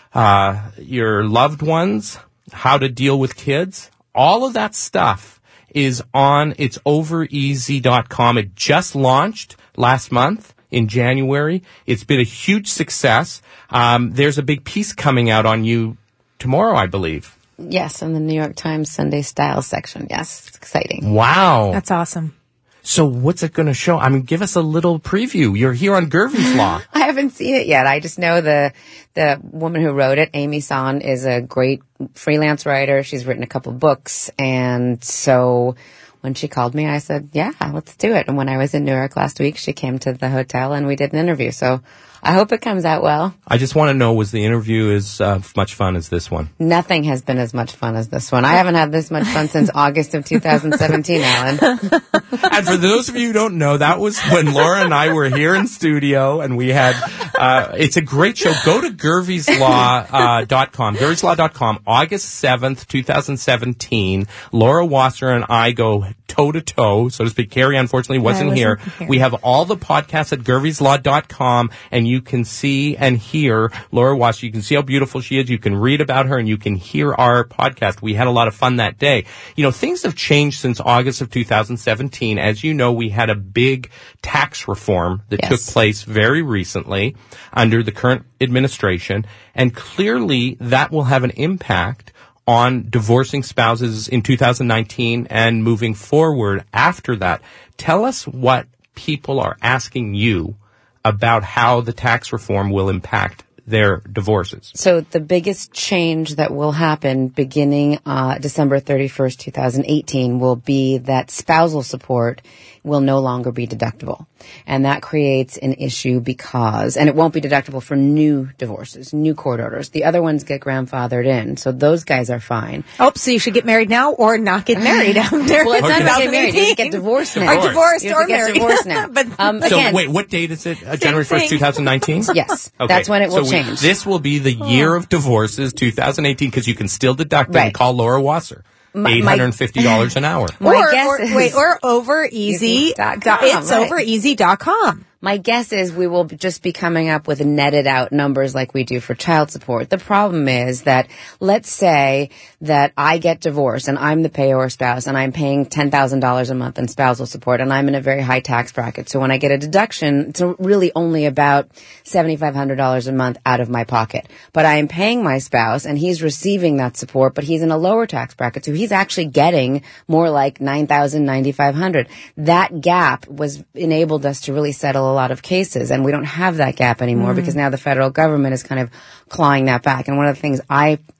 uh, your loved ones, how to deal with kids. All of that stuff is on its over easy dot com. It just launched last month in January. It's been a huge success. Um, there's a big piece coming out on you tomorrow, I believe. Yes, in the New York Times Sunday Style section. Yes, it's exciting. Wow. That's awesome. So what's it going to show? I mean, give us a little preview. You're here on Gervey's Law. I haven't seen it yet. I just know the the woman who wrote it, Amy San, is a great freelance writer. She's written a couple books. And so when she called me, I said, yeah, let's do it. And when I was in New York last week, she came to the hotel and we did an interview. So I hope it comes out well. I just want to know, was the interview as uh, much fun as this one? Nothing has been as much fun as this one. I haven't had this much fun since August of two thousand seventeen, Alan. And for those of you who don't know, that was when Laura and I were here in studio and we had, uh, it's a great show. Go to Gervey's Law dot com, Gervey's Law dot com, August seventh, twenty seventeen. Laura Wasser and I go toe to toe, so to speak. Carrie unfortunately wasn't, wasn't here. here. We have all the podcasts at Gervey's Law dot com and you can see and hear Laura Wasser. You can see how beautiful she is. You can read about her and you can hear our podcast. We had a lot of fun that day. You know, things have changed since August of two thousand seventeen. As you know, we had a big tax reform that yes. took place very recently under the current administration. And clearly that will have an impact on divorcing spouses in two thousand nineteen and moving forward after that. Tell us what people are asking you about how the tax reform will impact their divorces. So the biggest change that will happen beginning uh, December thirty-first, twenty eighteen will be that spousal support will no longer be deductible. And that creates an issue because, and it won't be deductible for new divorces, new court orders. The other ones get grandfathered in, so those guys are fine. Oh, so you should get married now or not get married out there. Well, it's not about getting married. You get divorced now. Or divorced you or get married. divorced now. But, um, so again, wait, what date is it? Uh, January first, twenty nineteen? Yes. Okay. That's when it will so change. We, this will be the year of divorces, two thousand eighteen, because you can still deduct it right. and call Laura Wasser. My, eight hundred fifty dollars an hour. My or, guess or, is wait, or over easy. dot com, it's right. over easy dot com. My guess is we will just be coming up with netted out numbers like we do for child support. The problem is that let's say that I get divorced and I'm the payor spouse and I'm paying ten thousand dollars a month in spousal support and I'm in a very high tax bracket. So when I get a deduction, it's really only about seven thousand five hundred dollars a month out of my pocket. But I am paying my spouse and he's receiving that support, but he's in a lower tax bracket. So he's actually getting more like nine thousand dollars, nine thousand five hundred dollars. That gap was enabled us to really settle a lot of cases, and we don't have that gap anymore mm. because now the federal government is kind of clawing that back. And one of the things I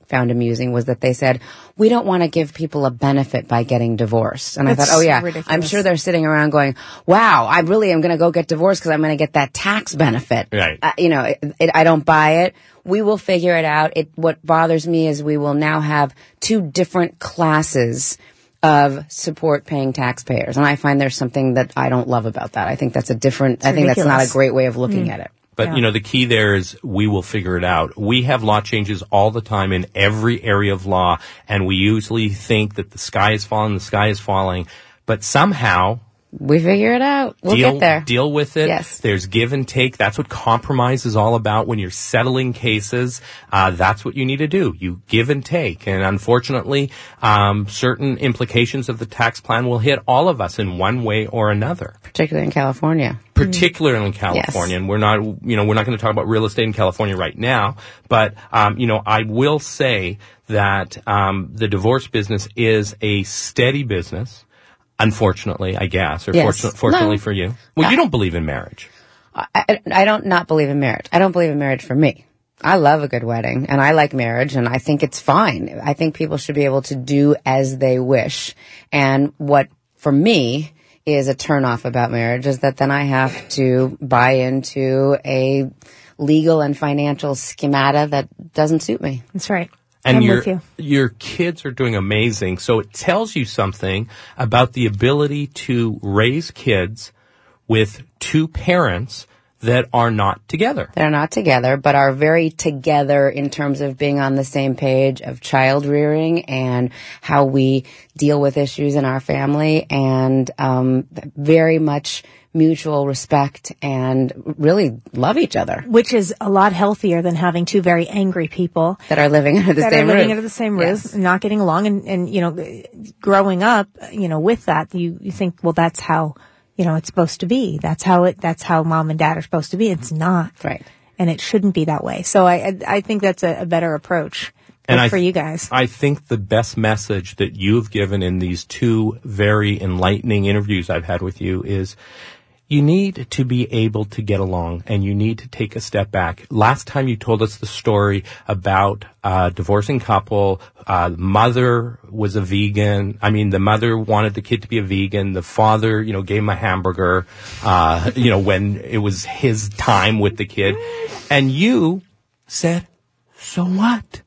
found amusing was that they said, we don't want to give people a benefit by getting divorced. And That's I thought, oh yeah, ridiculous. I'm sure they're sitting around going, wow, I really am going to go get divorced because I'm going to get that tax benefit. Right. Uh, you know, it, it, I don't buy it. We will figure it out. It, what bothers me is we will now have two different classes of support paying taxpayers. And I find there's something that I don't love about that. I think that's a different, It's I think that's not a ridiculous. great way of looking Mm. at it. But, Yeah. you know, the key there is we will figure it out. We have law changes all the time in every area of law, and we usually think that the sky is falling, the sky is falling, but somehow We figure it out. We'll deal, get there. deal with it. Yes. There's give and take. That's what compromise is all about when you're settling cases. Uh, that's what you need to do. You give and take. And unfortunately, um, certain implications of the tax plan will hit all of us in one way or another. Particularly in California. Particularly in California, Yes. and we're not, you know, we're not going to talk about real estate in California right now, but, um, you know, I will say that, um, the divorce business is a steady business, unfortunately, I guess, or Yes. fortunate, fortunately No. for you. Well, you don't believe in marriage. I, I, I don't not believe in marriage. I don't believe in marriage for me. I love a good wedding and I like marriage and I think it's fine. I think people should be able to do as they wish. And what, for me, is a turnoff about marriage is that then I have to buy into a legal and financial schemata that doesn't suit me. That's right. And I'm your with you. your kids are doing amazing. So it tells you something about the ability to raise kids with two parents that are not together. They're not together, but are very together in terms of being on the same page of child rearing and how we deal with issues in our family, and um, very much mutual respect and really love each other. Which is a lot healthier than having two very angry people That are living under the that same are living roof. under the same roof, Yes. not getting along, and, and you know, growing up, you know, with that, you you think, well, that's how, you know, it's supposed to be. That's how it. That's how mom and dad are supposed to be. It's not, right? And it shouldn't be that way. So I I, I think that's a, a better approach. And Good I for you guys. I think the best message that you've given in these two very enlightening interviews I've had with you is you need to be able to get along and you need to take a step back. Last time you told us the story about a divorcing couple. Uh, mother was a vegan. I mean, the mother wanted the kid to be a vegan. The father, you know, gave him a hamburger, uh, you know, when it was his time with the kid. And you said, so what?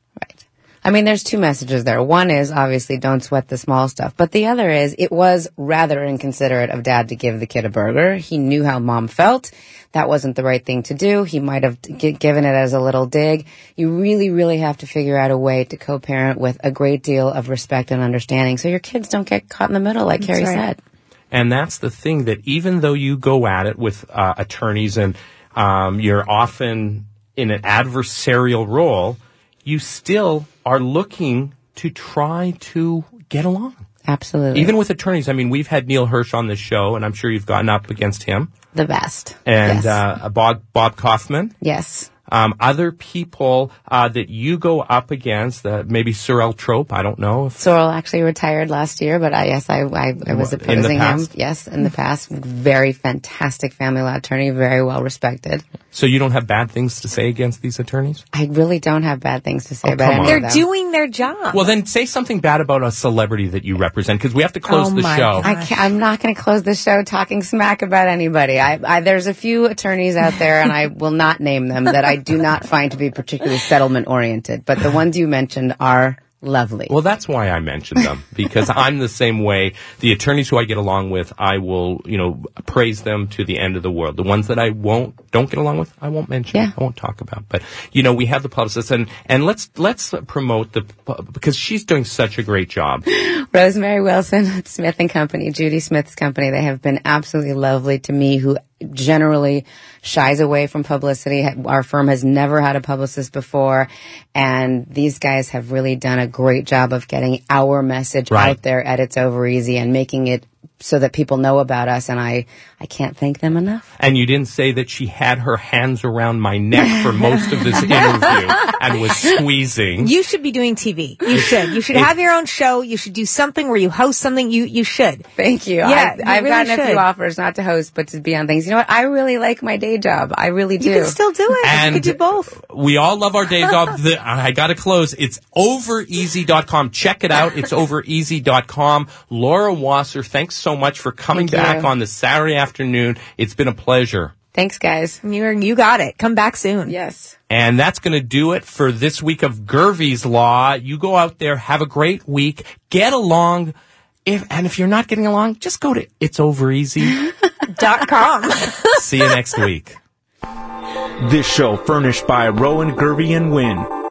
I mean, there's two messages there. One is obviously don't sweat the small stuff. But the other is it was rather inconsiderate of dad to give the kid a burger. He knew how mom felt. That wasn't the right thing to do. He might have g- given it as a little dig. You really, really have to figure out a way to co-parent with a great deal of respect and understanding so your kids don't get caught in the middle, like That's Carrie right. said. And that's the thing, that even though you go at it with uh, attorneys and um, you're often in an adversarial role, you still are looking to try to get along. Absolutely. Even with attorneys. I mean, we've had Neil Hirsch on the show, and I'm sure you've gotten up against him. The best. And Yes. uh, Bob, Bob Kaufman. Yes. Um, other people uh, that you go up against, uh, maybe Sorrel Trope, I don't know. If, Sorrel actually retired last year, but I, yes, I, I, I was In the opposing him. past? Yes, in the past. Very fantastic family law attorney, very well respected. so you don't have bad things to say against these attorneys? I really don't have bad things to say Oh, about come any on. of They're them. doing their job. Well, then say something bad about a celebrity that you represent, because we have to close Oh the my show. I can't, I'm not going to close the show talking smack about anybody. I, I, there's a few attorneys out there, and I will not name them, that I do not find to be particularly settlement oriented. But the ones you mentioned are lovely. Well, that's why I mentioned them, because I'm the same way. The attorneys who I get along with, I will, you know, praise them to the end of the world. The ones that I won't, don't get along with, I won't mention. Yeah. I won't talk about. But, you know, we have the publicist, and, and let's, let's promote the, because she's doing such a great job. Rosemary Wilson at Smith and Company, Judy Smith's company. They have been absolutely lovely to me, who generally shies away from publicity. Our firm has never had a publicist before, and these guys have really done a great job of getting our message Right. out there at It's Over Easy and making it so that people know about us, and I, I can't thank them enough. And you didn't say that she had her hands around my neck for most of this interview and was squeezing. You should be doing T V. You should. You should have your own show. You should do something where you host something. You you should. Thank you. Yeah, I've, you I've really gotten should. a few offers not to host, but to be on things. You know what? I really like my day job. I really do. You can still do it. And you can do both. We all love our day job. The, I got to close. It's over easy dot com. Check it out. It's over easy dot com. Laura Wasser, thanks so much for coming Thank back you. on the Saturday afternoon. It's been a pleasure. Thanks, guys. You're, you got it. Come back soon. Yes. And that's going to do it for this week of Gervie's Law. You go out there, have a great week, get along. If, and if you're not getting along, just go to it's over easy dot com. See you next week. This show furnished by Rowan, Gervie, and Wynn.